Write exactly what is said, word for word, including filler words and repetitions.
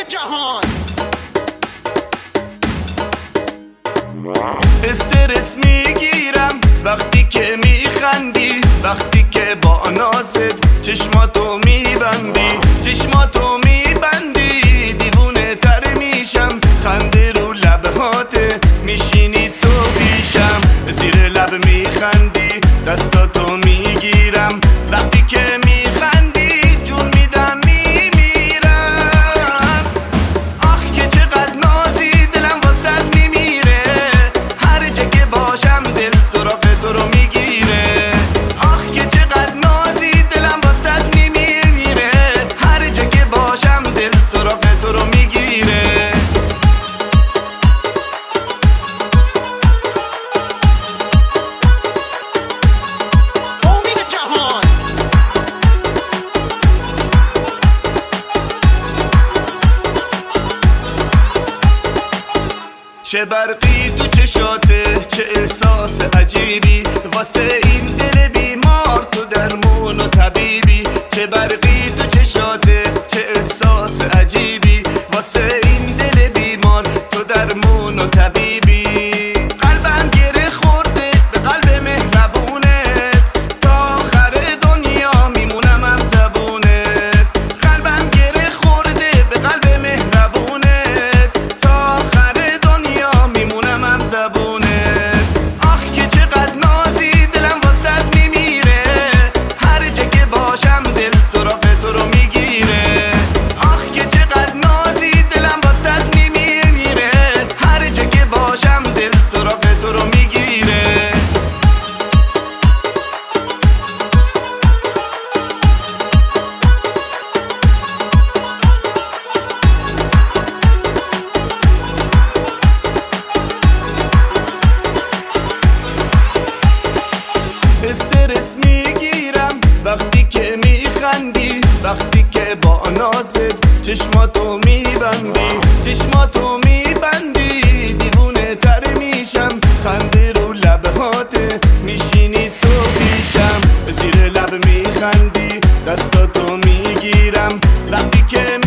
جهان. استرس میگیرم وقتی که میخندی، وقتی که با نازت چشماتو میبندی، چشماتو میبندی دیوونه تر میشم، خنده رو لبهاته میشینی تو پیشم، زیر لب میخندی دستاتو میگیرم، وقتی که میخندی جون میدم میمیرم. آخ که چقدر نازی دلم واسد میمیره، هر جا که باشم دل سراغ تو رو میگیره. آخ که چقدر نازی دلم واسد میمیره، هر جا که باشم دل سراغ تو رو میگیره. امید جهان. چه برقی تو چشاته، چه احساس عجیبی واسه این دل بیمار، تو درمون و طبیبی. چه برقی تو چشاته، چه احساس عجیبی واسه این دل بیمار، تو درمون و طبیبی. قلبم گره خورده به قلب مهربونت، تا آخر دنیا میمونم هم زبونت. قلبم گره خورده به قلب مهربونت، تا آخر دنیا میمونم هم زبونت. آخ که چقدر نازی دلم واسد میمیره، هر جا که باشم دل سراغ تو رو میگیره. آخ که چقدر نازی دلم واسد میمیره، هر جا که باشم دل سراغ تو رو میگیره. استرس میگیرم وقتی که میخندی، وقتی که با نازت چشماتو میبندی، چشماتو میبندی دیوونه تر میشم، خنده رو لبهاته میشینی تو پیشم، زیر لب میخندی دستاتو میگیرم، وقتی که